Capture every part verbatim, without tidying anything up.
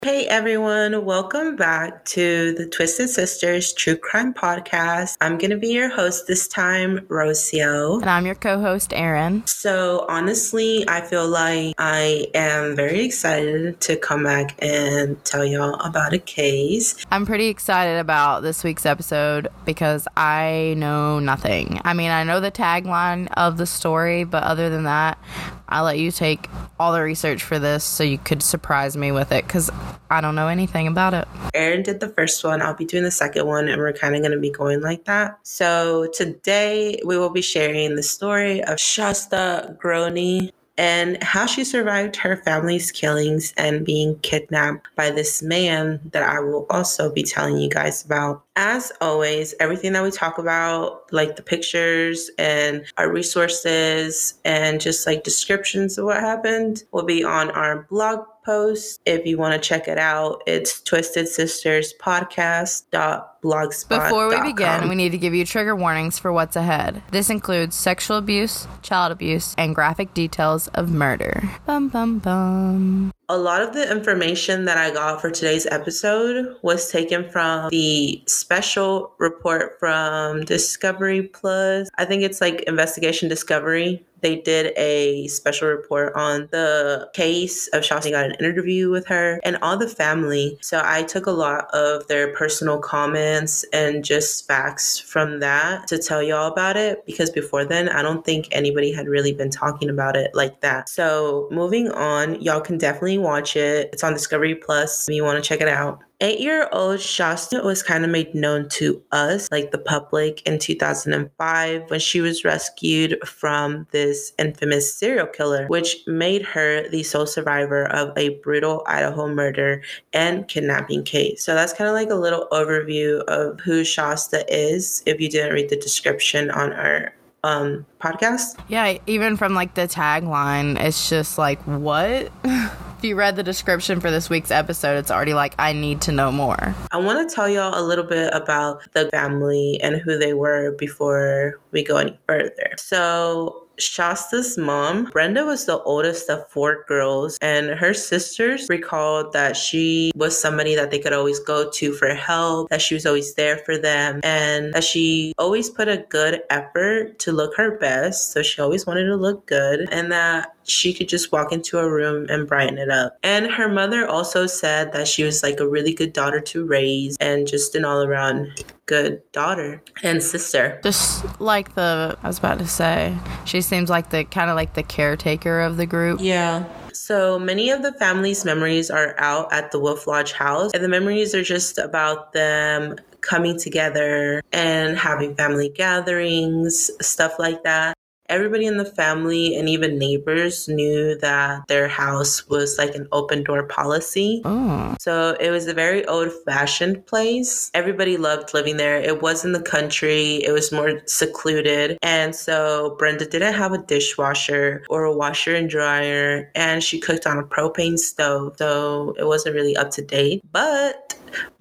Hey everyone, welcome back to the Twisted Sisters True Crime Podcast. I'm going to be your host this time, Rocio. And I'm your co-host, Erin. So honestly, I feel like I am very excited to come back and tell y'all about a case. I'm pretty excited about this week's episode because I know nothing. I mean, I know the tagline of the story, but other than that, I'll let you take all the research for this so you could surprise me with it because I don't know anything about it. Erin did the first one. I'll be doing the second one, and we're kind of going to be going like that. So today we will be sharing the story of Shasta Groene and how she survived her family's killings and being kidnapped by this man that I will also be telling you guys about. As always, everything that we talk about, like the pictures and our resources and just like descriptions of what happened, will be on our blog post. If you want to check it out, it's twisted sisters podcast dot blogspot dot com. Before we begin, we need to give you trigger warnings for what's ahead. This includes sexual abuse, child abuse, and graphic details of murder. Bum bum bum. A lot of the information that I got for today's episode was taken from the special report from Discovery Plus. I think it's like Investigation Discovery. They did a special report on the case of Shasta. Got an interview with her and all the family. So I took a lot of their personal comments and just facts from that to tell y'all about it, because before then, I don't think anybody had really been talking about it like that. So moving on, y'all can definitely watch it. It's on Discovery Plus if you want to check it out. Eight-year-old Shasta was kind of made known to us, like the public, in two thousand five when she was rescued from this infamous serial killer, which made her the sole survivor of a brutal Idaho murder and kidnapping case. So that's kind of like a little overview of who Shasta is if you didn't read the description on our um podcast. Yeah, even from like the tagline, it's just like, what? If you read the description for this week's episode, it's already like, I need to know more. I want to tell y'all a little bit about the family and who they were before we go any further. So Shasta's mom, Brenda, was the oldest of four girls, and her sisters recalled that she was somebody that they could always go to for help, that she was always there for them, and that she always put a good effort to look her best. So she always wanted to look good, and that she could just walk into a room and brighten it up. And her mother also said that she was like a really good daughter to raise and just an all-around good daughter and sister. Just like the, I was about to say, she seems like the kind of like the caretaker of the group. Yeah. So many of the family's memories are out at the Wolf Lodge house, and the memories are just about them coming together and having family gatherings, stuff like that. Everybody in the family and even neighbors knew that their house was like an open door policy. Oh. So it was a very old-fashioned place. Everybody loved living there. It was in the country. It was more secluded. And so Brenda didn't have a dishwasher or a washer and dryer, and she cooked on a propane stove. So it wasn't really up to date. But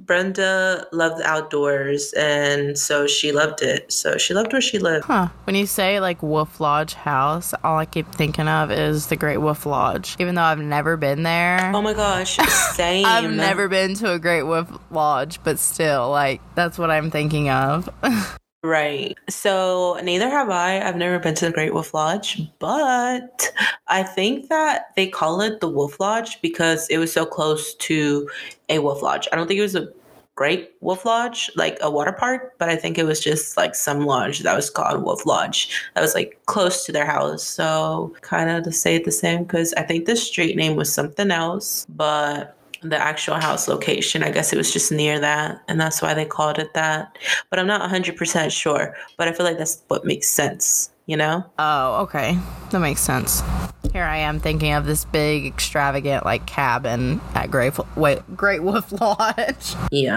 Brenda loved the outdoors, and so she loved it. So she loved where she lived. Huh. When you say like Wolf Lodge house, all I keep thinking of is the Great Wolf Lodge. Even though I've never been there. Oh my gosh, same. I've never been to a Great Wolf Lodge, but still, like, that's what I'm thinking of. Right. So neither have I. I've never been to the Great Wolf Lodge, but I think that they call it the Wolf Lodge because it was so close to a wolf lodge. I don't think it was a Great Wolf Lodge, like a water park, but I think it was just like some lodge that was called Wolf Lodge that was like close to their house. So kind of to say it the same, because I think the street name was something else, but the actual house location, I guess it was just near that, and that's why they called it that. But I'm not one hundred percent sure, but I feel like that's what makes sense, you know? Oh, okay. That makes sense. Here I am thinking of this big, extravagant, like, cabin at Great, Wait, Great Wolf Lodge. Yeah.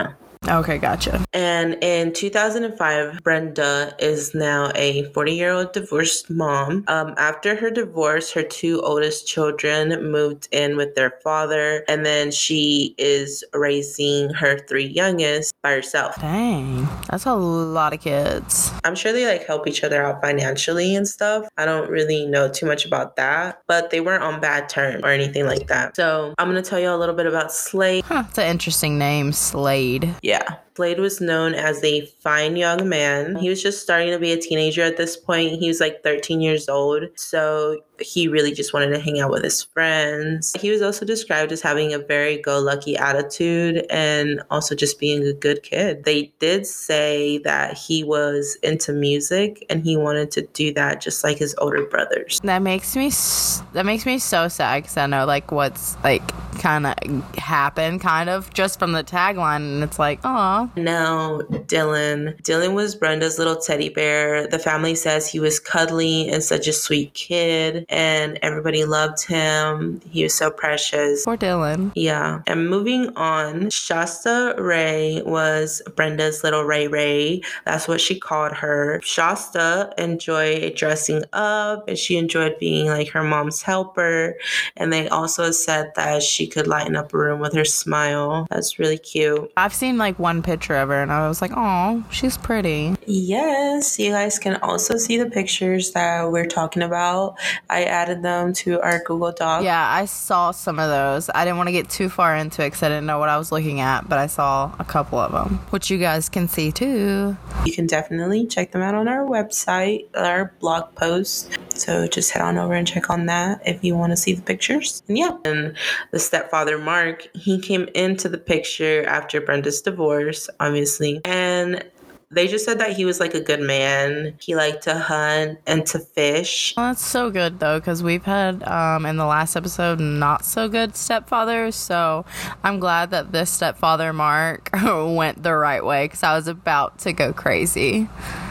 Okay, gotcha. And in two thousand five, Brenda is now a forty-year-old divorced mom. Um, after her divorce, her two oldest children moved in with their father, and then she is raising her three youngest by herself. Dang, that's a lot of kids. I'm sure they like help each other out financially and stuff. I don't really know too much about that, but they weren't on bad terms or anything like that. So I'm going to tell you a little bit about Slade. Huh, it's an interesting name, Slade. Yeah. Slade was known as a fine young man. He was just starting to be a teenager at this point. He was like thirteen years old. So he really just wanted to hang out with his friends. He was also described as having a very go-lucky attitude and also just being a good kid. They did say that he was into music and he wanted to do that just like his older brothers. That makes me that makes me so sad because I know like what's like kind of happened kind of just from the tagline, and it's like, aw. Now, Dylan. Dylan was Brenda's little teddy bear. The family says he was cuddly and such a sweet kid, and everybody loved him. He was so precious. Poor Dylan. Yeah. And moving on, Shasta Ray was Brenda's little Ray Ray. That's what she called her. Shasta enjoyed dressing up, and she enjoyed being like her mom's helper. And they also said that she could lighten up a room with her smile. That's really cute. I've seen like one picture of her and I was like, oh, she's pretty. Yes, you guys can also see the pictures that we're talking about. I added them to our Google Doc. Yeah, I saw some of those. I didn't want to get too far into it because I didn't know what I was looking at, but I saw a couple of them, which you guys can see too. You can definitely check them out on our website, our blog post. So just head on over and check on that if you want to see the pictures. And yeah, and the stepfather, Mark, he came into the picture after Brenda's divorce, obviously. And they just said that he was like a good man. He liked to hunt and to fish. Well, that's so good though, because we've had um, in the last episode not so good stepfathers. So I'm glad that this stepfather, Mark, went the right way because I was about to go crazy.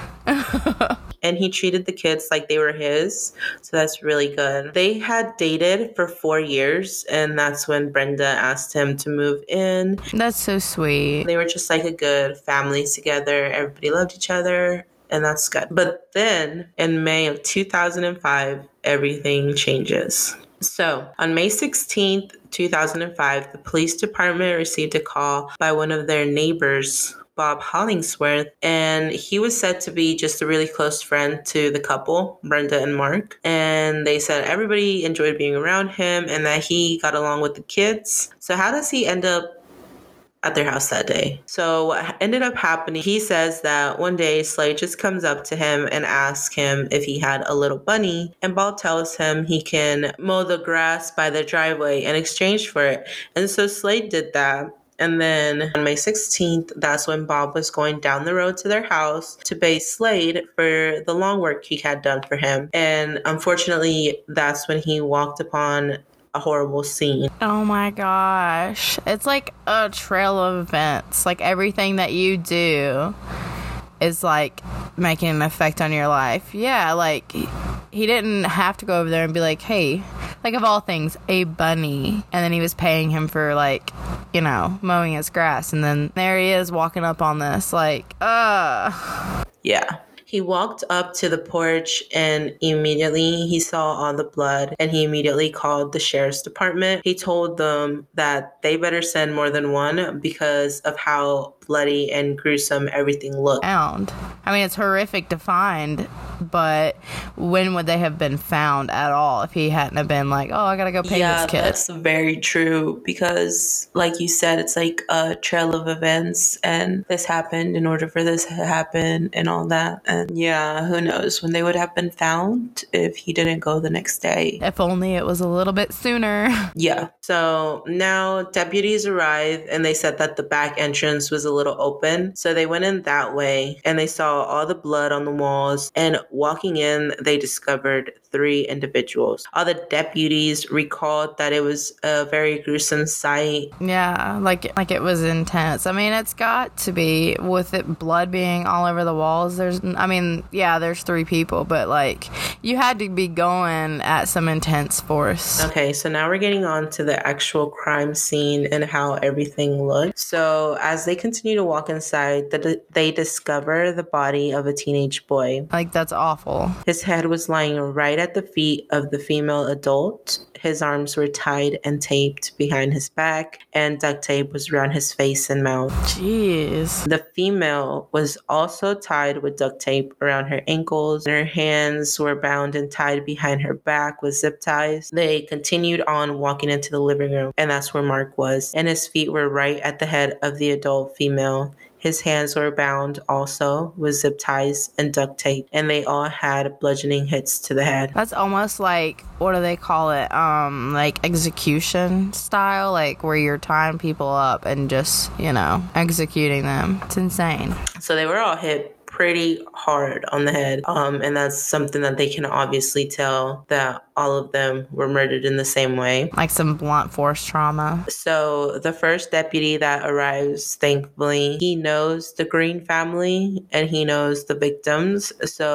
And he treated the kids like they were his. So that's really good. They had dated for four years, and that's when Brenda asked him to move in. That's so sweet. They were just like a good family together. Everybody loved each other, and that's good. But then in May of two thousand five, everything changes. So on May sixteenth, two thousand five, the police department received a call by one of their neighbors, Bob Hollingsworth, and he was said to be just a really close friend to the couple, Brenda and Mark. And they said everybody enjoyed being around him and that he got along with the kids. So how does he end up at their house that day? So what ended up happening, he says that one day Slade just comes up to him and asks him if he had a little bunny, and Bob tells him he can mow the grass by the driveway in exchange for it. And so Slade did that. And then on May sixteenth, that's when Bob was going down the road to their house to pay Slade for the lawn work he had done for him. And unfortunately, that's when he walked upon a horrible scene. Oh my gosh. It's like a trail of events. Like everything that you do is like making an effect on your life. Yeah, like he didn't have to go over there and be like, hey, like of all things, a bunny. And then he was paying him for like, you know, mowing his grass. And then there he is walking up on this like, uh. Yeah. He walked up to the porch and immediately he saw all the blood and he immediately called the sheriff's department. He told them that they better send more than one because of how bloody and gruesome everything looked. Found. I mean, it's horrific to find, but when would they have been found at all if he hadn't have been like, oh, I gotta go pay yeah, this kid? That's very true because, like you said, it's like a trail of events and this happened in order for this to happen and all that. And yeah, who knows when they would have been found if he didn't go the next day. If only it was a little bit sooner. Yeah. So now deputies arrived and they said that the back entrance was a little open. So they went in that way and they saw all the blood on the walls. And walking in, they discovered three individuals. All the deputies recalled that it was a very gruesome sight. Yeah, like like it was intense. I mean, it's got to be, with it blood being all over the walls. There's, I mean, yeah, there's three people, but like you had to be going at some intense force. Okay, so now we're getting on to the actual crime scene and how everything looked. So as they continue to walk inside, the, they discover the body of a teenage boy. Like, that's awful. His head was lying right at the feet of the female adult. His arms were tied and taped behind his back, and duct tape was around his face and mouth. Jeez. The female was also tied with duct tape around her ankles, and her hands were bound and tied behind her back with zip ties. They continued on walking into the living room, and that's where Mark was, and his feet were right at the head of the adult female. His hands were bound also with zip ties and duct tape, and they all had bludgeoning hits to the head. That's almost like, what do they call it? Um, like execution style, like where you're tying people up and just, you know, executing them. It's insane. So they were all hit pretty hard on the head. Um, and that's something that they can obviously tell, that all of them were murdered in the same way. Like some blunt force trauma. So the first deputy that arrives, thankfully, he knows the Green family and he knows the victims.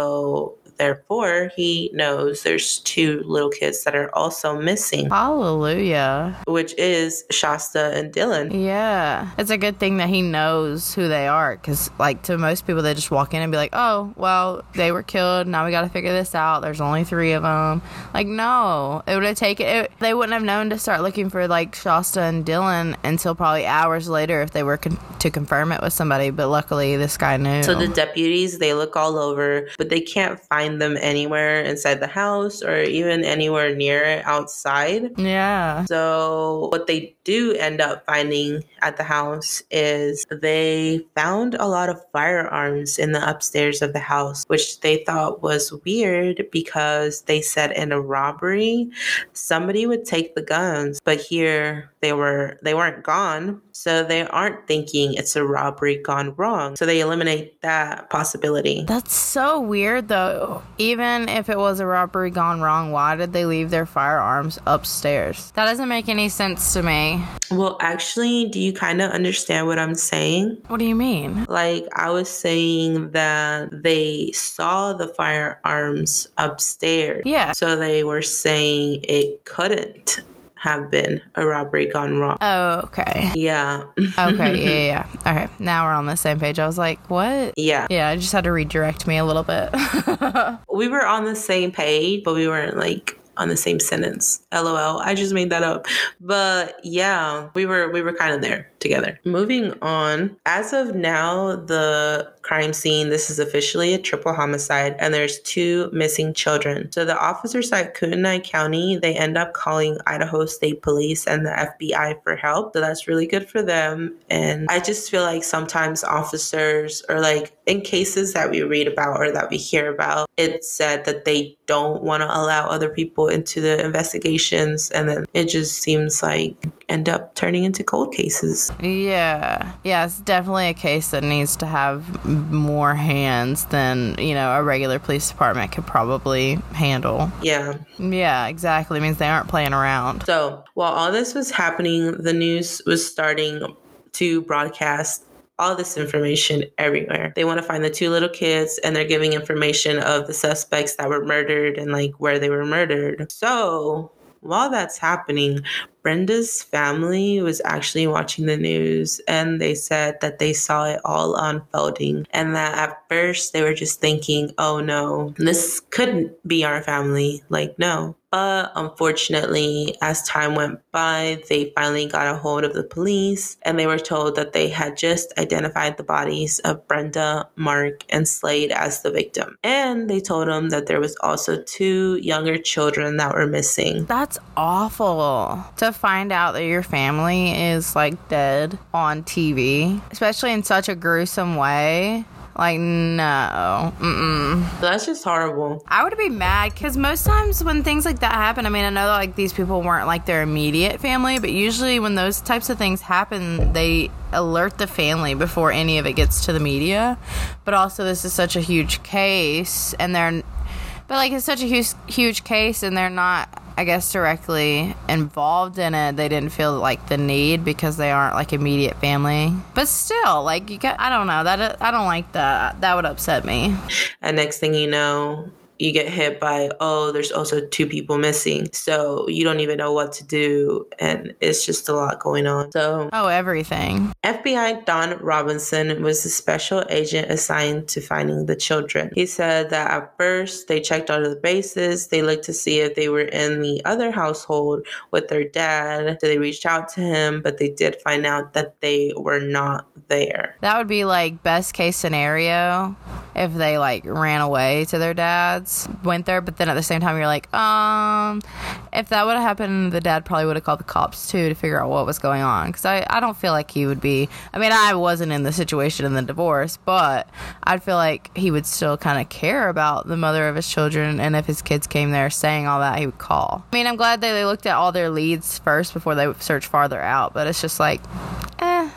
So therefore, he knows there's two little kids that are also missing. Hallelujah. Which is Shasta and Dylan. Yeah. It's a good thing that he knows who they are, because, like, to most people, they just walk in and be like, oh, well, they were killed. Now we got to figure this out. There's only three of them. Like, no. It would have taken... It, they wouldn't have known to start looking for, like, Shasta and Dylan until probably hours later if they were con- to confirm it with somebody. But luckily, this guy knew. So the deputies, they look all over, but they can't find them anywhere inside the house or even anywhere near it outside. Yeah. So what they do end up finding at the house is they found a lot of firearms in the upstairs of the house, which they thought was weird because they said in a robbery somebody would take the guns, but here they were they weren't gone, so they aren't thinking it's a robbery gone wrong. So they eliminate that possibility. That's so weird, though. Even if it was a robbery gone wrong, why did they leave their firearms upstairs? That doesn't make any sense to me. Well, actually, do you kind of understand what I'm saying? What do you mean? Like, I was saying that they saw the firearms upstairs. Yeah. So they were saying it couldn't have been a robbery gone wrong. Oh, okay. Yeah. Okay, yeah, yeah. Okay, now we're on the same page. I was like, what? Yeah. Yeah, I just had to redirect me a little bit. We were on the same page, but we weren't, like, on the same sentence. LOL. I just made that up. But yeah, we were we were kind of there together. Moving on. As of now, the crime scene, this is officially a triple homicide, and there's two missing children. So the officers at Kootenai County, they end up calling Idaho State Police and the F B I for help. So that's really good for them. And I just feel like sometimes officers, or like in cases that we read about or that we hear about, it's said that they don't want to allow other people into the investigations, and then it just seems like end up turning into cold cases. Yeah. Yeah, it's definitely a case that needs to have more hands than, you know, a regular police department could probably handle. Yeah. Yeah, exactly. It means they aren't playing around. So while all this was happening, the news was starting to broadcast all this information everywhere. They want to find the two little kids, and they're giving information of the suspects that were murdered and like where they were murdered. So while that's happening, Brenda's family was actually watching the news, and they said that they saw it all unfolding, and that at first they were just thinking, oh no, this couldn't be our family. Like, no. But unfortunately, as time went by, they finally got a hold of the police, and they were told that they had just identified the bodies of Brenda, Mark, and Slade as the victim. And they told them that there was also two younger children that were missing. That's awful. To find out that your family is like dead on T V, especially in such a gruesome way. Like, no. Mm-mm. That's just horrible. I would be mad because most times when things like that happen, I mean, I know that, like, these people weren't like their immediate family, but usually when those types of things happen, they alert the family before any of it gets to the media. But also, this is such a huge case, and they're, but like, it's such a huge, huge case, and they're not, I guess, directly involved in it. They didn't feel like the need because they aren't like immediate family. But still, like, you got, I don't know, that I don't like that. That would upset me. And next thing you know, you get hit by, oh, there's also two people missing. So you don't even know what to do. And it's just a lot going on. So, oh, everything. F B I Don Robinson was the special agent assigned to finding the children. He said that at first they checked all of the bases. They looked to see if they were in the other household with their dad. So they reached out to him, but they did find out that they were not there. That would be like best case scenario if they like ran away to their dad's, went there, but then at the same time you're like, um, if that would have happened, the dad probably would have called the cops too to figure out what was going on. Because I, I don't feel like he would be, I mean, I wasn't in the situation in the divorce, but I'd feel like he would still kind of care about the mother of his children, and if his kids came there saying all that, he would call. I mean, I'm glad that they looked at all their leads first before they searched farther out, but it's just like, eh.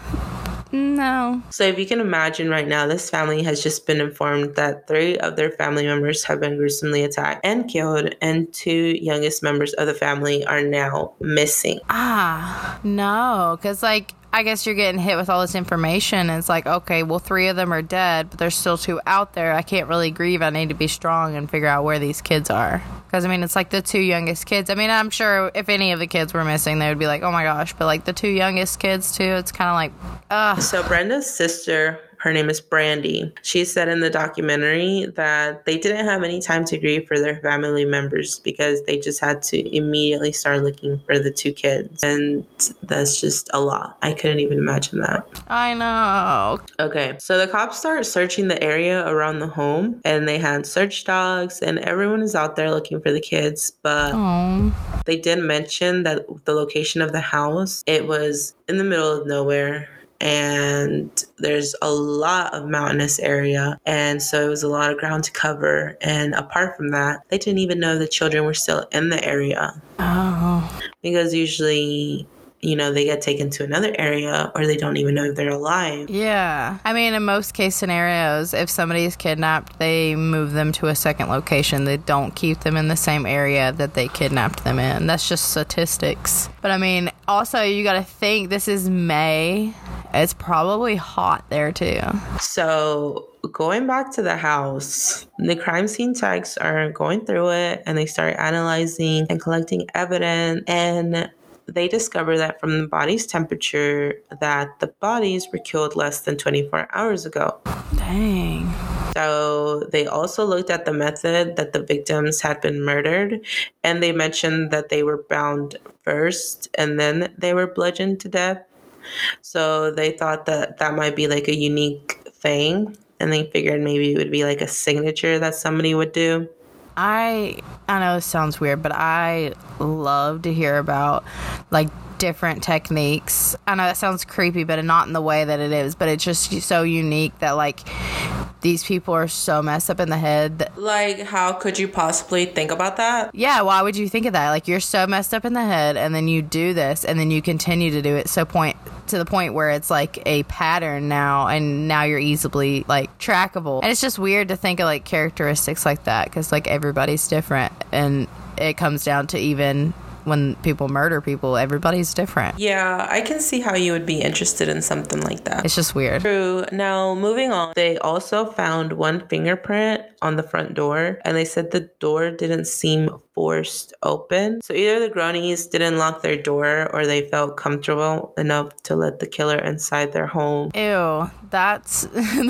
No. So if you can imagine right now, this family has just been informed that three of their family members have been gruesomely attacked and killed, and two youngest members of the family are now missing. Ah, no. Because, like, I guess you're getting hit with all this information, and it's like, okay, well, three of them are dead, but there's still two out there. I can't really grieve. I need to be strong and figure out where these kids are. Because, I mean, it's like the two youngest kids. I mean, I'm sure if any of the kids were missing, they would be like, oh my gosh. But, like, the two youngest kids, too, it's kind of like, ugh. So Brenda's sister, her name is Brandy. She said in the documentary that they didn't have any time to grieve for their family members because they just had to immediately start looking for the two kids. And that's just a lot. I couldn't even imagine that. I know. Okay, so the cops start searching the area around the home, and they had search dogs, and everyone is out there looking for the kids. But Aww. They did mention that the location of the house, it was in the middle of nowhere. And there's a lot of mountainous area, and so it was a lot of ground to cover. And apart from that, they didn't even know the children were still in the area. Oh. Because usually, you know, they get taken to another area, or they don't even know if they're alive. Yeah. I mean, in most case scenarios, if somebody is kidnapped, they move them to a second location. They don't keep them in the same area that they kidnapped them in. That's just statistics. But I mean, also, you got to think this is May. It's probably hot there too. So going back to the house, the crime scene techs are going through it, and they start analyzing and collecting evidence, and they discover that from the body's temperature that the bodies were killed less than twenty-four hours ago. Dang. So they also looked at the method that the victims had been murdered, and they mentioned that they were bound first and then they were bludgeoned to death. So they thought that that might be like a unique thing, and they figured maybe it would be like a signature that somebody would do. I I know this sounds weird, but I love to hear about like different techniques. I know that sounds creepy, but not in the way that it is, but it's just so unique that like these people are so messed up in the head that, like, how could you possibly think about that? Yeah, why would you think of that? Like, you're so messed up in the head, and then you do this, and then you continue to do it so point to the point where it's like a pattern now, and now you're easily like trackable. And it's just weird to think of like characteristics like that, because like everybody's different, and it comes down to even when people murder people, everybody's different. Yeah, I can see how you would be interested in something like that. It's just weird. True. Now, moving on, they also found one fingerprint on the front door, and they said the door didn't seem forced open. So either the Gronies didn't lock their door, or they felt comfortable enough to let the killer inside their home. Ew, that's...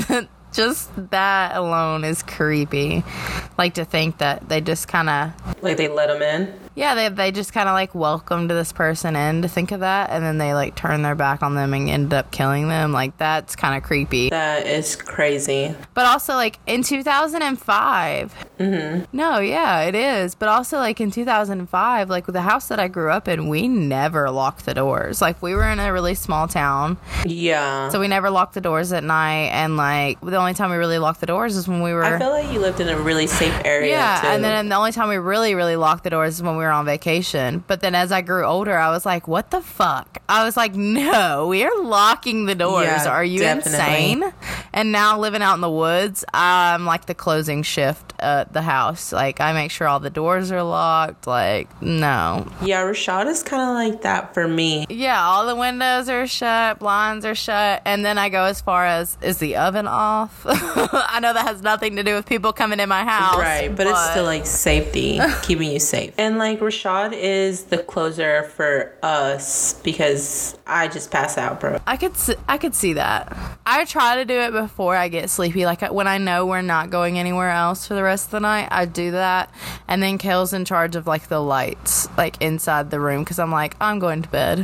Just that alone is creepy. Like, to think that they just kind of... Like, they let them in? Yeah, they they just kind of like welcomed this person in to think of that, and then they like turn their back on them and ended up killing them. Like, that's kind of creepy. That is crazy. But also, like, in two thousand five. Mm-hmm. No, yeah, it is. But also, like, in two thousand five, like, with the house that I grew up in, we never locked the doors. Like, we were in a really small town. Yeah. So we never locked the doors at night. And, like, the only time we really locked the doors is when we were... I feel like you lived in a really safe area, yeah, too. and then the only time we really, really locked the doors is when we were on vacation. But then as I grew older, I was like, what the fuck? I was like, no, we are locking the doors. Yeah, are you definitely insane? And now living out in the woods, I'm like the closing shift at the house. Like, I make sure all the doors are locked. Like, no. Yeah, Rashad is kind of like that for me. Yeah, all the windows are shut, blinds are shut, and then I go as far as, is the oven off? I know that has nothing to do with people coming in my house. Right, but, but it's still like safety, keeping you safe. And like Rashad is the closer for us because I just pass out, bro. I could see, I could see that. I try to do it before I get sleepy. Like, when I know we're not going anywhere else for the rest of the night, I do that. And then Kale's in charge of like the lights, like inside the room, because I'm like, I'm going to bed.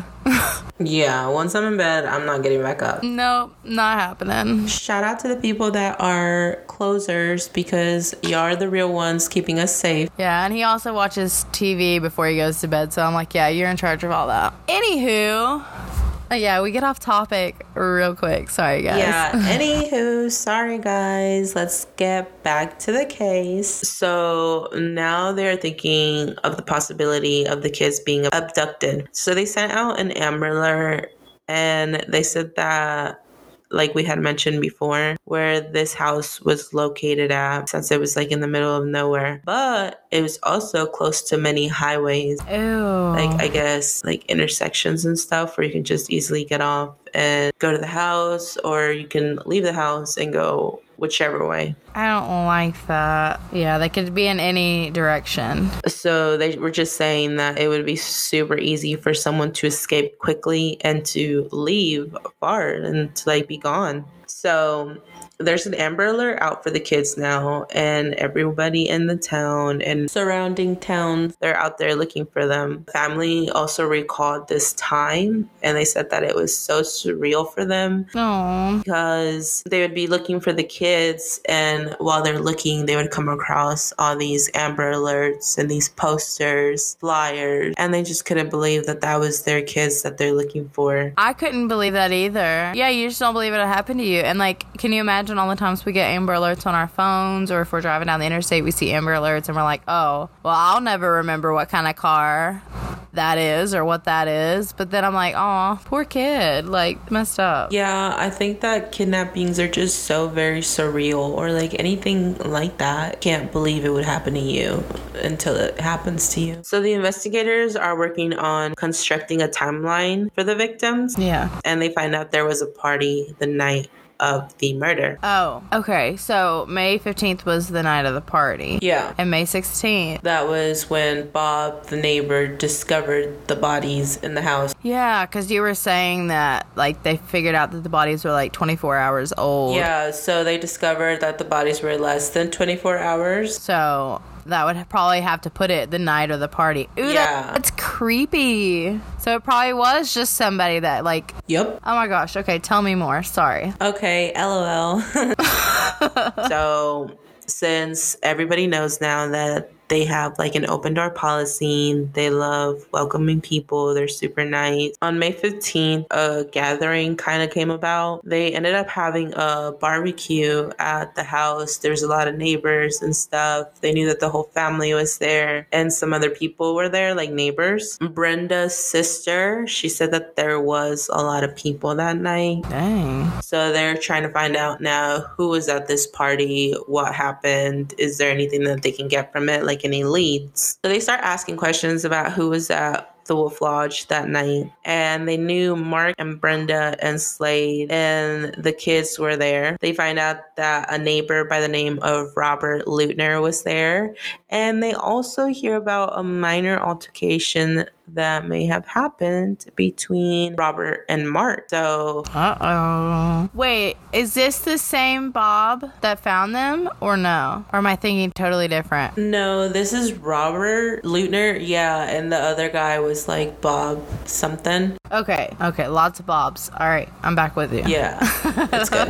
Yeah, once I'm in bed, I'm not getting back up. Nope, not happening. Shout out to the people that are closers, because y'all are the real ones keeping us safe. Yeah, and he also watches T V before he goes to bed, so I'm like, yeah, you're in charge of all that. Anywho... Uh, yeah, we get off topic real quick. Sorry, guys. Yeah, anywho, sorry, guys. Let's get back to the case. So now they're thinking of the possibility of the kids being abducted. So they sent out an Amber Alert, and they said that, like we had mentioned before, where this house was located at, since it was like in the middle of nowhere. But it was also close to many highways. Ew. Like, I guess, like intersections and stuff where you can just easily get off and go to the house, or you can leave the house and go whichever way. I don't like that. Yeah, they could be in any direction. So they were just saying that it would be super easy for someone to escape quickly and to leave far and to like be gone. So there's an Amber Alert out for the kids now, and everybody in the town and surrounding towns, they're out there looking for them. Family also recalled this time, and they said that it was so surreal for them. Aww. Because they would be looking for the kids, and while they're looking, they would come across all these Amber Alerts and these posters, flyers, and they just couldn't believe that that was their kids that they're looking for. I couldn't believe that either. Yeah, you just don't believe it'll happen to you. And like, can you imagine all the times we get Amber Alerts on our phones, or if we're driving down the interstate, we see Amber Alerts and we're like, oh, well, I'll never remember what kind of car that is or what that is. But then I'm like, oh, poor kid, like, messed up. Yeah, I think that kidnappings are just so very surreal, or like anything like that. Can't believe it would happen to you until it happens to you. So the investigators are working on constructing a timeline for the victims. Yeah. And they find out there was a party the night of the murder. Oh, okay. So May fifteenth was the night of the party. Yeah. And May sixteenth. That was when Bob, the neighbor, discovered the bodies in the house. Yeah, because you were saying that, like, they figured out that the bodies were, like, twenty-four hours old. Yeah, so they discovered that the bodies were less than twenty-four hours. So that would probably have to put it the night of the party. Ooh, yeah. That's creepy. So it probably was just somebody that, like... Yep. Oh my gosh. Okay, tell me more. Sorry. Okay, LOL. So, since everybody knows now that they have like an open door policy, they love welcoming people, they're super nice. On May fifteenth, a gathering kind of came about. They ended up having a barbecue at the house. There's a lot of neighbors and stuff. They knew that the whole family was there, and some other people were there, like neighbors. Brenda's sister, she said that there was a lot of people that night. Dang. So they're trying to find out now who was at this party, what happened, is there anything that they can get from it, like any leads. So they start asking questions about who was at the Wolf Lodge that night, and they knew Mark and Brenda and Slade and the kids were there. They find out that a neighbor by the name of Robert Lutner was there, and they also hear about a minor altercation that may have happened between Robert and Mark. So, uh-oh. Wait, is this the same Bob that found them or no? Or am I thinking totally different? No, this is Robert Leutner. Yeah, and the other guy was like Bob something. Okay, okay, lots of Bobs. All right, I'm back with you. Yeah, that's good.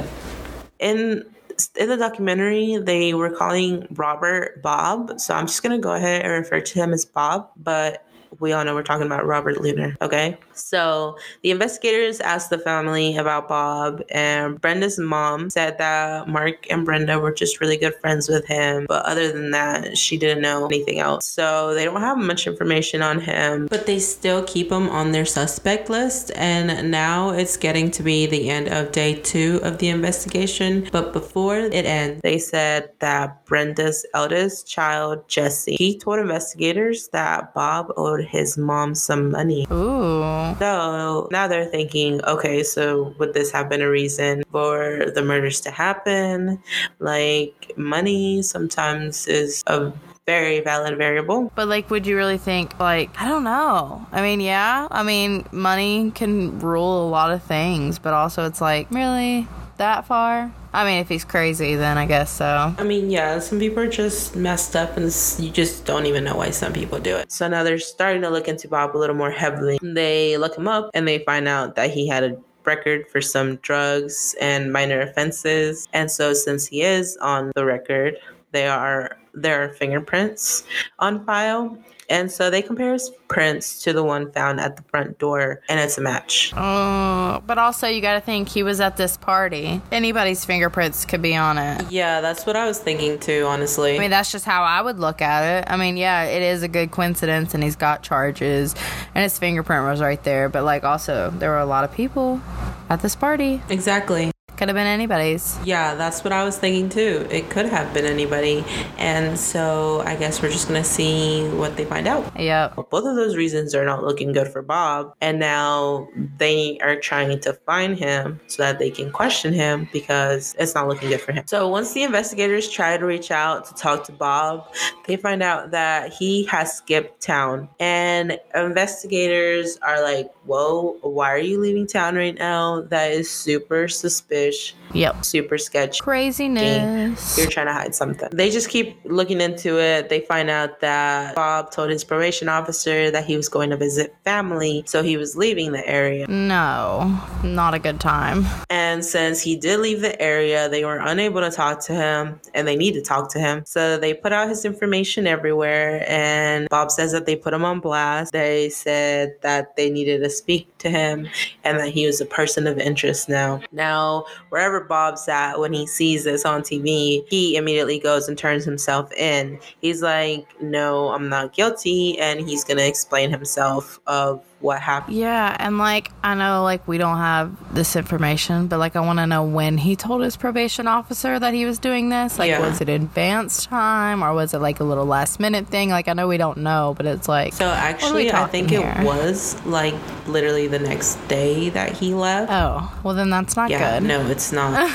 In in the documentary, they were calling Robert Bob, so I'm just gonna go ahead and refer to him as Bob, but we all know we're talking about Robert Leutner, okay? So the investigators asked the family about Bob, and Brenda's mom said that Mark and Brenda were just really good friends with him, but other than that, she didn't know anything else. So they don't have much information on him, but they still keep him on their suspect list, and now it's getting to be the end of day two of the investigation. But before it ends, they said that Brenda's eldest child, Jesse, he told investigators that Bob owed his mom some money. Ooh. So now they're thinking, okay, so would this have been a reason for the murders to happen? Like, money sometimes is a very valid variable. But like, would you really think, like, I don't know. I mean, yeah, I mean, money can rule a lot of things, but also it's like, really? That far? I mean, if he's crazy, then I guess so. I mean, yeah, some people are just messed up and you just don't even know why some people do it. So now they're starting to look into Bob a little more heavily. They look him up and they find out that he had a record for some drugs and minor offenses. And so since he is on the record, they are there are fingerprints on file. And so they compare his prints to the one found at the front door, and it's a match. Oh, but also you got to think he was at this party. Anybody's fingerprints could be on it. Yeah, that's what I was thinking too, honestly. I mean, that's just how I would look at it. I mean, yeah, it is a good coincidence, and he's got charges, and his fingerprint was right there. But, like, also, there were a lot of people at this party. Exactly. Could have been anybody's. Yeah, that's what I was thinking too. It could have been anybody. And so I guess we're just going to see what they find out. Yep. Both of those reasons are not looking good for Bob. And now they are trying to find him so that they can question him because it's not looking good for him. So once the investigators try to reach out to talk to Bob, they find out that he has skipped town. And investigators are like, whoa, why are you leaving town right now? That is super suspicious. Yep. Super sketchy. Craziness. You're trying to hide something. They just keep looking into it. They find out that Bob told his probation officer that he was going to visit family, so he was leaving the area. No, not a good time. And since he did leave the area, they were unable to talk to him, and they need to talk to him. So they put out his information everywhere, and Bob says that they put him on blast. They said that they needed to speak to him and that he was a person of interest now. Now, wherever Bob's at, when he sees this on T V, he immediately goes and turns himself in. He's like, no, I'm not guilty. And he's going to explain himself of what happened. Yeah, and like, I know like we don't have this information, but like I want to know when he told his probation officer that he was doing this. Like, yeah. Was it advance time or was it like a little last minute thing? Like, I know we don't know, but it's like, so actually I think here? It was like literally the next day that he left. Oh, well then that's not yeah, good. No, it's not.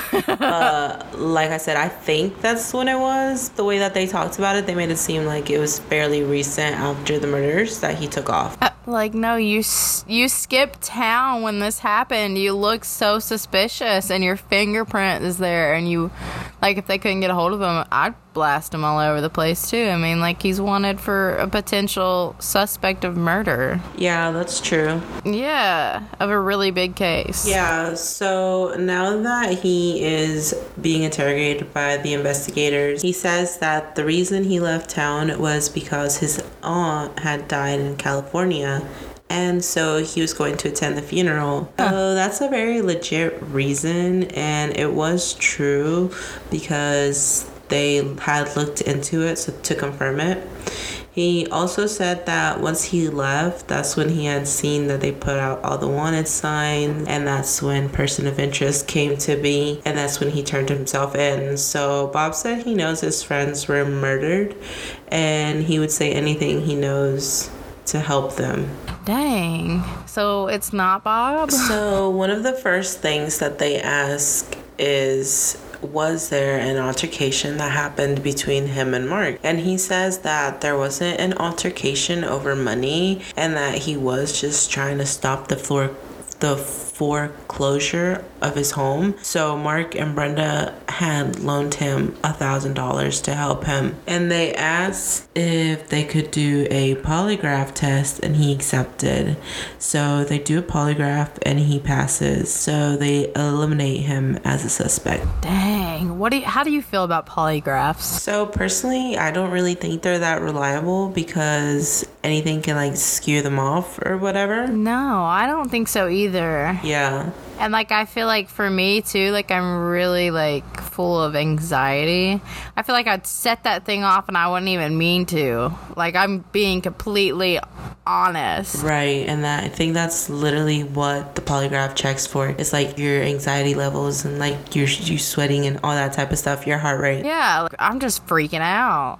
uh, like I said, I think that's when it was. The way that they talked about it, they made it seem like it was fairly recent after the murders that he took off. Uh, like, no, you you skipped town when this happened. You look so suspicious, and your fingerprint is there, and you, like, if they couldn't get a hold of him, I'd blast him all over the place, too. I mean, like, he's wanted for a potential suspect of murder. Yeah, that's true. Yeah, of a really big case. Yeah, so now that he is being interrogated by the investigators, he says that the reason he left town was because his aunt had died in California. And so he was going to attend the funeral. Huh. So that's a very legit reason. And it was true because they had looked into it so to confirm it. He also said that once he left, that's when he had seen that they put out all the wanted signs. And that's when person of interest came to be. And that's when he turned himself in. So Bob said he knows his friends were murdered. And he would say anything he knows to help them. Dang. So it's not Bob? So one of the first things that they ask is, was there an altercation that happened between him and Mark? And he says that there wasn't an altercation over money and that he was just trying to stop the floor the foreclosure of his home. So Mark and Brenda had loaned him a thousand dollars to help him, and they asked if they could do a polygraph test, and he accepted. So they do a polygraph and he passes, so they eliminate him as a suspect. Dang, what do you, how do you feel about polygraphs? So personally, I don't really think they're that reliable because anything can like skew them off or whatever. No, I don't think so either. Yeah. And like I feel like for me too, like I'm really like full of anxiety. I feel like I'd set that thing off and I wouldn't even mean to. Like I'm being completely honest. Right, and that I think that's literally what the polygraph checks for. It's like your anxiety levels and like you're you sweating and all that type of stuff, your heart rate. Yeah, like, I'm just freaking out.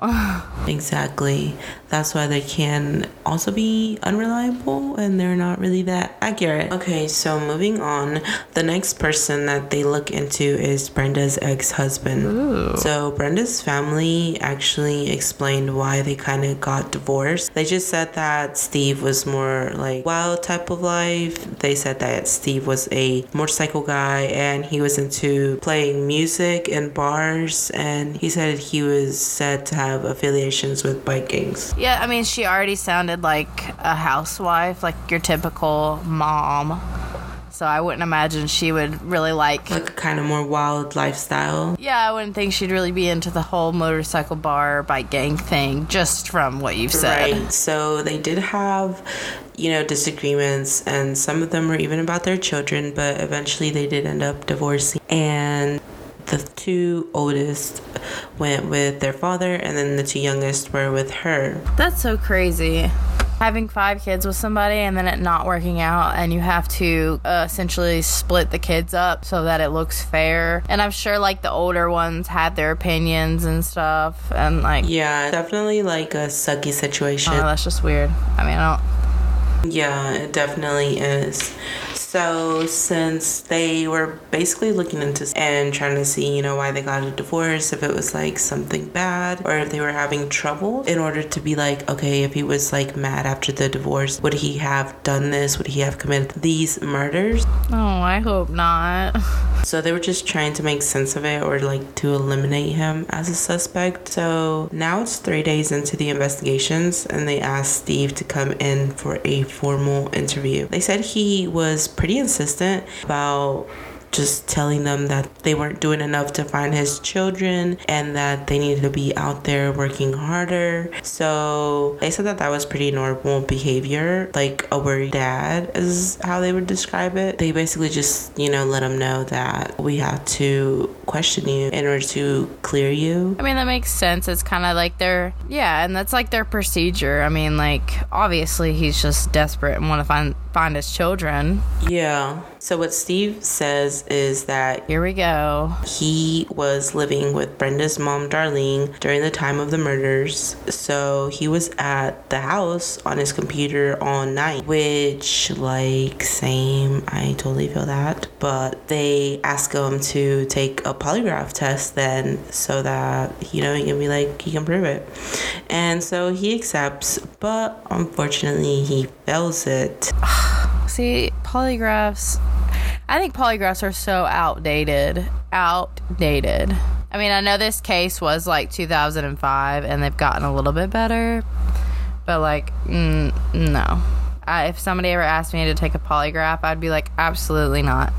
Exactly. That's why they can also be unreliable and they're not really that accurate. Okay, so moving on, the next person that they look into is Brenda's ex-husband. Ooh. So Brenda's family actually explained why they kind of got divorced. They just said that Steve was more like wild type of life. They said that Steve was a motorcycle guy and he was into playing music in bars, and he said he was said to have affiliations with bike gangs. Yeah, I mean, she already sounded like a housewife, like your typical mom. So I wouldn't imagine she would really like... Like a kind of more wild lifestyle. Yeah, I wouldn't think she'd really be into the whole motorcycle bar, bike gang thing, just from what you've said. Right. So they did have, you know, disagreements, and some of them were even about their children, but eventually they did end up divorcing. And the two oldest went with their father, and then the two youngest were with her. That's so crazy. Having five kids with somebody and then it not working out, and you have to uh, essentially split the kids up so that it looks fair. And I'm sure like the older ones had their opinions and stuff, and like... Yeah, definitely like a sucky situation. Oh, that's just weird. I mean, I don't... Yeah, it definitely is. So since they were basically looking into and trying to see, you know, why they got a divorce, if it was like something bad or if they were having trouble, in order to be like, okay, if he was like mad after the divorce, would he have done this? Would he have committed these murders? Oh, I hope not. So they were just trying to make sense of it, or like to eliminate him as a suspect. So now it's three days into the investigations and they asked Steve to come in for a formal interview. They said he was pretty insistent about just telling them that they weren't doing enough to find his children and that they needed to be out there working harder. So they said that that was pretty normal behavior, like a worried dad is how they would describe it. They basically just, you know, let him know that we have to question you in order to clear you. I mean, that makes sense. It's kind of like their, yeah, and that's like their procedure. I mean, like, obviously he's just desperate and want to find find his children. Yeah. So what Steve says is that here we go. He was living with Brenda's mom, Darlene, during the time of the murders. So he was at the house on his computer all night, which, like, same, I totally feel that. But they ask him to take a polygraph test then, so that, you know, he can be like, he can prove it. And so he accepts, but unfortunately he fails it. See, polygraphs, I think polygraphs are so outdated. Outdated. I mean, I know this case was like two thousand five and they've gotten a little bit better, but like, mm, no. I, if somebody ever asked me to take a polygraph, I'd be like, absolutely not.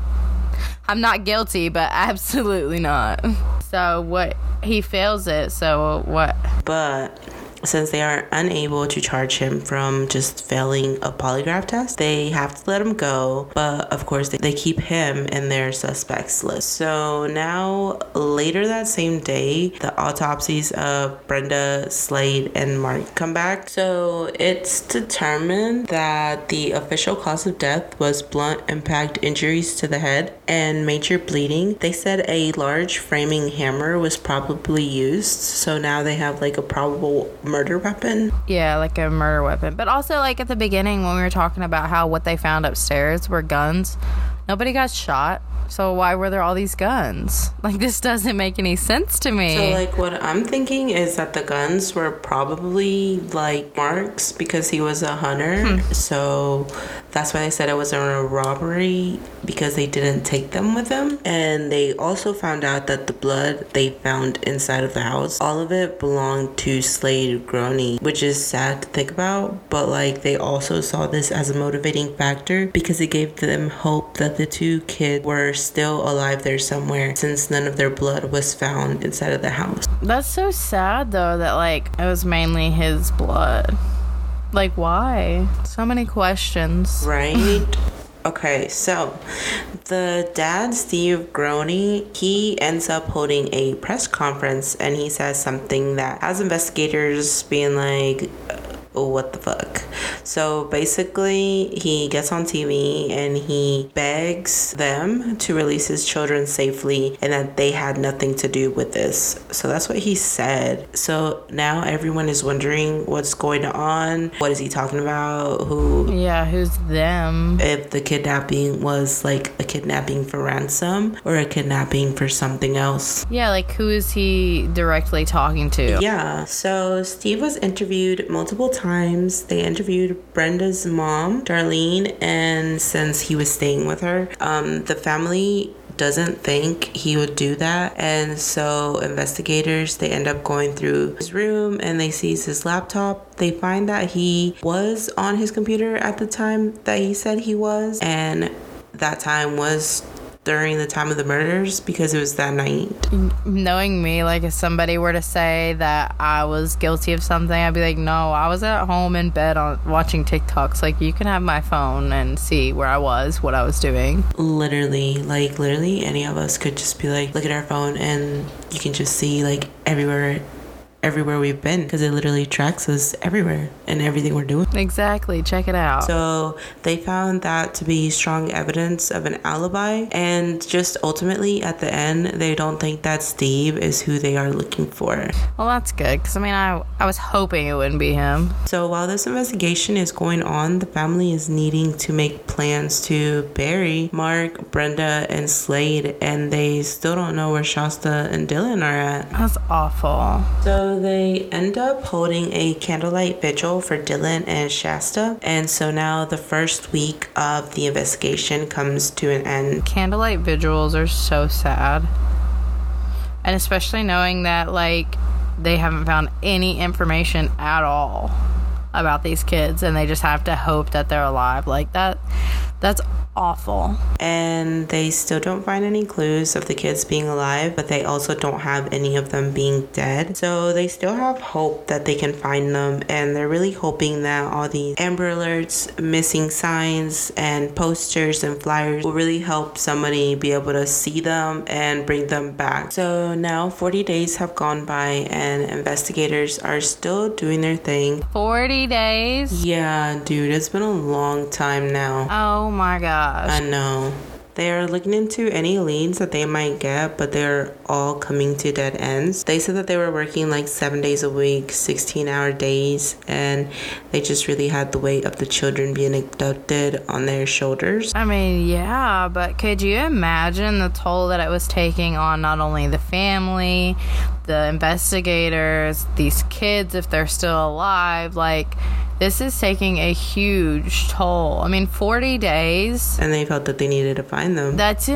I'm not guilty, but absolutely not. So what, he fails it, so what? But since they are unable to charge him from just failing a polygraph test, they have to let him go. But of course, they, they keep him in their suspects list. So now, later that same day, the autopsies of Brenda, Slade, and Mark come back. So it's determined that the official cause of death was blunt impact injuries to the head and major bleeding. They said a large framing hammer was probably used. So now they have like a probable murder weapon. Yeah, like a murder weapon. But also, like, at the beginning when we were talking about how what they found upstairs were guns, nobody got shot. So why were there all these guns? Like, this doesn't make any sense to me. So, like, what I'm thinking is that the guns were probably, like, Mark's because he was a hunter. Hmm. So that's why they said it wasn't a robbery, because they didn't take them with them. And they also found out that the blood they found inside of the house, all of it belonged to Slade Groene, which is sad to think about. But, like, they also saw this as a motivating factor because it gave them hope that the two kids were still alive there somewhere, since none of their blood was found inside of the house. That's so sad, though, that, like, it was mainly his blood. Like, why? So many questions. Right? Okay, so the dad, Steve Groene, he ends up holding a press conference, and he says something that has investigators being like, what the fuck? So basically, he gets on T V and he begs them to release his children safely and that they had nothing to do with this. So that's what he said. So now everyone is wondering what's going on. What is he talking about? Who? Yeah, who's them? If the kidnapping was like a kidnapping for ransom or a kidnapping for something else. Yeah, like who is he directly talking to? Yeah, so Steve was interviewed multiple times. They interviewed Brenda's mom, Darlene, and since he was staying with her, um, the family doesn't think he would do that. And so investigators, they end up going through his room and they seize his laptop. They find that he was on his computer at the time that he said he was, and that time was during the time of the murders because it was that night. Knowing me, like if somebody were to say that I was guilty of something, I'd be like, no, I was at home in bed on watching TikToks. Like, you can have my phone and see where I was, what I was doing. Literally, like literally any of us could just be like, look at our phone and you can just see like everywhere everywhere we've been, because it literally tracks us everywhere and everything we're doing. Exactly. Check it out. So they found that to be strong evidence of an alibi, and just ultimately at the end, they don't think that Steve is who they are looking for. Well, that's good, because I mean, I, I was hoping it wouldn't be him. So while this investigation is going on, the family is needing to make plans to bury Mark, Brenda, and Slade, and they still don't know where Shasta and Dylan are at. That's awful. So they end up holding a candlelight vigil for Dylan and Shasta, and so now the first week of the investigation comes to an end. Candlelight vigils are so sad, and especially knowing that like they haven't found any information at all about these kids and they just have to hope that they're alive. Like that that's awful. And they still don't find any clues of the kids being alive, but they also don't have any of them being dead. So they still have hope that they can find them, and they're really hoping that all these Amber Alerts, missing signs, and posters and flyers will really help somebody be able to see them and bring them back. So now forty days have gone by and investigators are still doing their thing. forty days? Yeah, dude, it's been a long time now. Oh my gosh. I know. They are looking into any leads that they might get, but they're all coming to dead ends. They said that they were working like seven days a week, sixteen hour days, and they just really had the weight of the children being abducted on their shoulders. I mean, yeah, but could you imagine the toll that it was taking on not only the family, the investigators, these kids, if they're still alive? Like, this is taking a huge toll. I mean, forty days. And they felt that they needed to find them. That's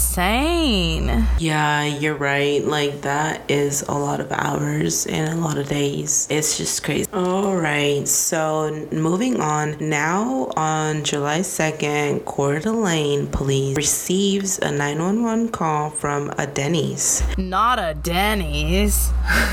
insane. Yeah, you're right. Like, that is a lot of hours and a lot of days. It's just crazy. All right. So, moving on. Now, on July second, Coeur d'Alene police receives a nine one one call from a Denny's. Not a Denny's.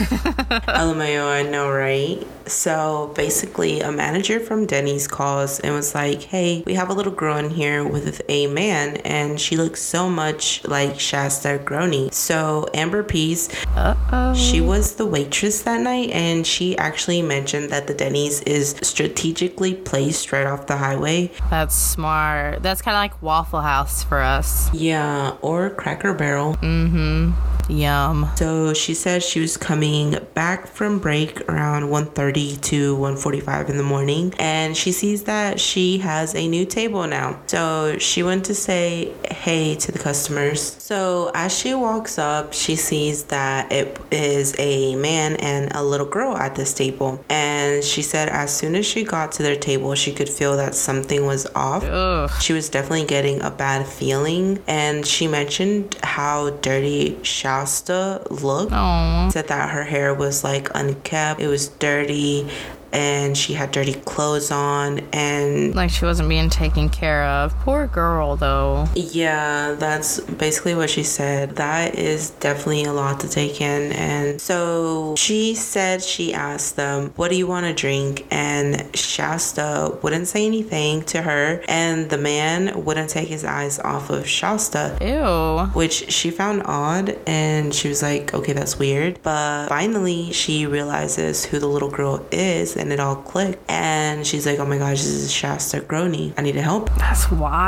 L M A O, I know, right? So, basically, a manager from Denny's calls and was like, hey, we have a little girl in here with a man and she looks so much like Shasta Groene. So Amber Peace, Uh-oh. she was the waitress that night, and she actually mentioned that the Denny's is strategically placed right off the highway. That's smart. That's kind of like Waffle House for us. Yeah, or Cracker Barrel. Mm-hmm. Yum. So she said she was coming back from break around one thirty to one forty-five in the morning, and she sees that she has a new table now. So she went to say hey to the customers. So as she walks up, she sees that it is a man and a little girl at this table. And she said as soon as she got to their table, she could feel that something was off. Ugh. She was definitely getting a bad feeling. And she mentioned how dirty Shasta looked. Aww. Said that her hair was like unkept. It was dirty. And she had dirty clothes on, and like she wasn't being taken care of. Poor girl, though. Yeah, that's basically what she said. That is definitely a lot to take in. And so she said she asked them, what do you want to drink? And Shasta wouldn't say anything to her, and the man wouldn't take his eyes off of Shasta. Ew. Which she found odd, and she was like, okay, that's weird. But finally, she realizes who the little girl is, and it all clicked. And she's like, oh my gosh, this is Shasta Groney. I need to help. That's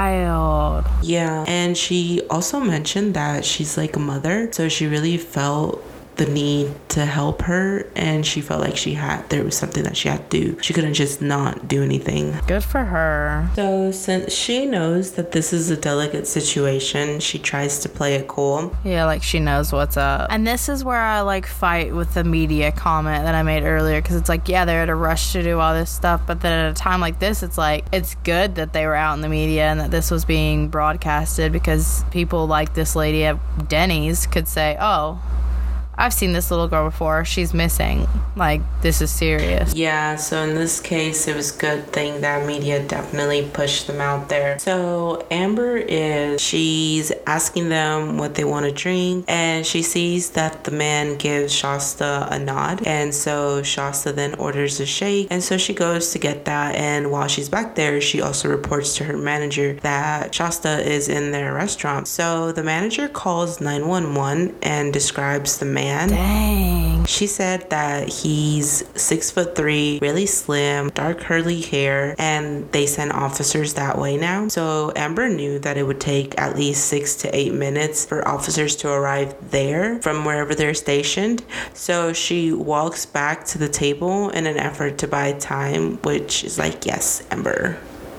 wild. Yeah. And she also mentioned that she's like a mother. So she really felt the need to help her, and she felt like she had there was something that she had to do. She couldn't just not do anything. Good for her. So since she knows that this is a delicate situation, she tries to play it cool. Yeah, like she knows what's up. And this is where I like fight with the media comment that I made earlier, because it's like, yeah, they're at a rush to do all this stuff, but then at a time like this, it's like it's good that they were out in the media and that this was being broadcasted, because people like this lady at Denny's could say, oh, I've seen this little girl before. She's missing. Like, this is serious. Yeah, so in this case, it was a good thing that media definitely pushed them out there. So Amber is, she's asking them what they want to drink, and she sees that the man gives Shasta a nod, and so Shasta then orders a shake, and so she goes to get that, and while she's back there, she also reports to her manager that Shasta is in their restaurant. So the manager calls nine one one and describes the man. Dang. She said that he's six foot three, really slim, dark curly hair, and they send officers that way now. So Amber knew that it would take at least six to eight minutes for officers to arrive there from wherever they're stationed. So she walks back to the table in an effort to buy time, which is like, yes, Amber.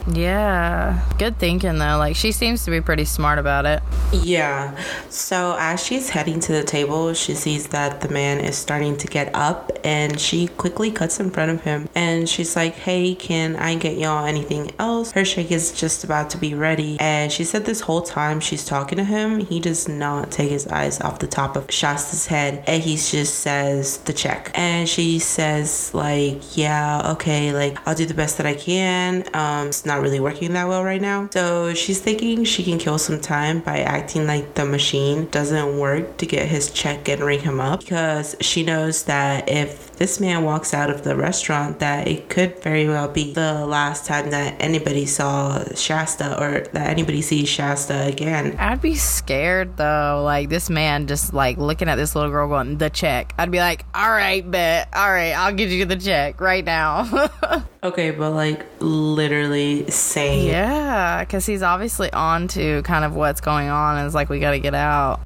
Yeah. Good thinking, though. Like, she seems to be pretty smart about it. Yeah. So as she's heading to the table, she sees that the man is starting to get up, and she quickly cuts in front of him. And she's like, hey, can I get y'all anything else? Her shake is just about to be ready. And she said this whole time she's talking to him, he does not take his eyes off the top of Shasta's head. And he just says the check. And she says, like, yeah, okay, like, I'll do the best that I can. Um, it's not really working that well right now. So she's thinking she can kill some time by acting like the machine doesn't work to get his check and ring him up, because she knows that if this man walks out of the restaurant, that it could very well be the last time that anybody saw Shasta, or that anybody sees Shasta again. I'd be scared, though. Like, this man just, like, looking at this little girl going, the check. I'd be like, all right, bet. All right, I'll give you the check right now. Okay, but, like, literally same. Yeah, because he's obviously on to kind of what's going on, and it's like, we got to get out.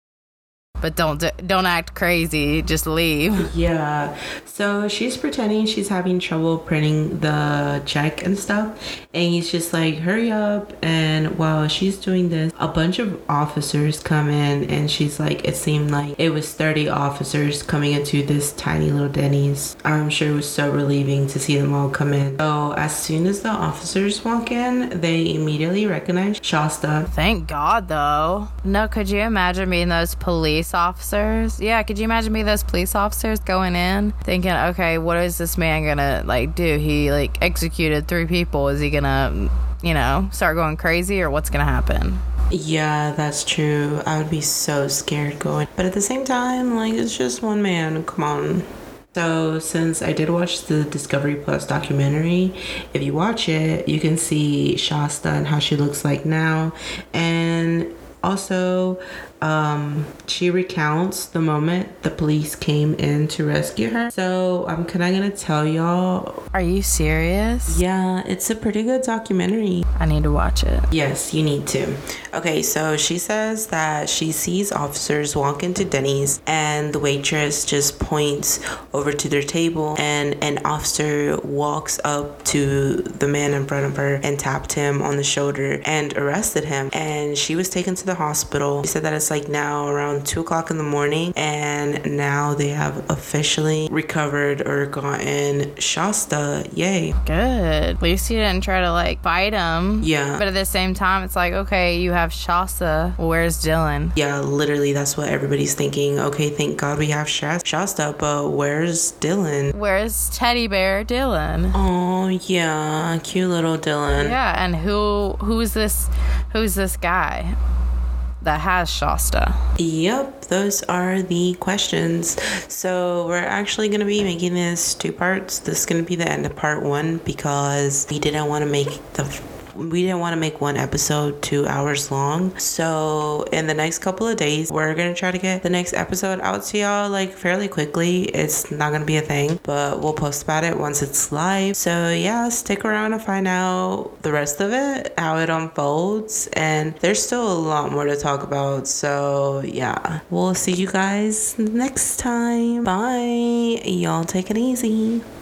But don't don't act crazy. Just leave. Yeah. So she's pretending she's having trouble printing the check and stuff. And he's just like, hurry up. And while she's doing this, a bunch of officers come in. And she's like, it seemed like it was thirty officers coming into this tiny little Denny's. I'm sure it was so relieving to see them all come in. So as soon as the officers walk in, they immediately recognize Shasta. Thank God, though. No, could you imagine being those police officers? Yeah, could you imagine being those police officers going in thinking, okay, what is this man gonna like do? He like executed three people. Is he gonna, you know, start going crazy, or what's gonna happen? Yeah, that's true. I would be so scared going. But at the same time, like, it's just one man. Come on. So since I did watch the Discovery Plus documentary, if you watch it, you can see Shasta and how she looks like now. And Also, um, she recounts the moment the police came in to rescue her. So I'm kind of gonna tell y'all. Are you serious? Yeah, it's a pretty good documentary. I need to watch it. Yes, you need to. Okay, so she says that she sees officers walk into Denny's and the waitress just points over to their table, and an officer walks up to the man in front of her and tapped him on the shoulder and arrested him. And she was taken to the hospital. She said that it's like now around two o'clock in the morning, and now they have officially recovered or gotten Shasta. Yay. Good. At least you didn't try to like fight him. Yeah. But at the same time, it's like, okay, you have Shasta. Where's Dylan? Yeah, literally, that's what everybody's thinking. Okay, thank God we have Shasta, but where's Dylan? Where's Teddy Bear Dylan? Oh yeah, cute little Dylan. Yeah, and who who's this who's this guy that has Shasta? Yep, those are the questions. So we're actually going to be making this two parts. This is going to be the end of part one because we didn't want to make the we didn't want to make one episode two hours long. So in the next couple of days, we're going to try to get the next episode out to y'all like fairly quickly. It's not going to be a thing, but we'll post about it once it's live. So yeah, stick around to find out the rest of it, how it unfolds. And there's still a lot more to talk about. So yeah, we'll see you guys next time. Bye. Y'all take it easy.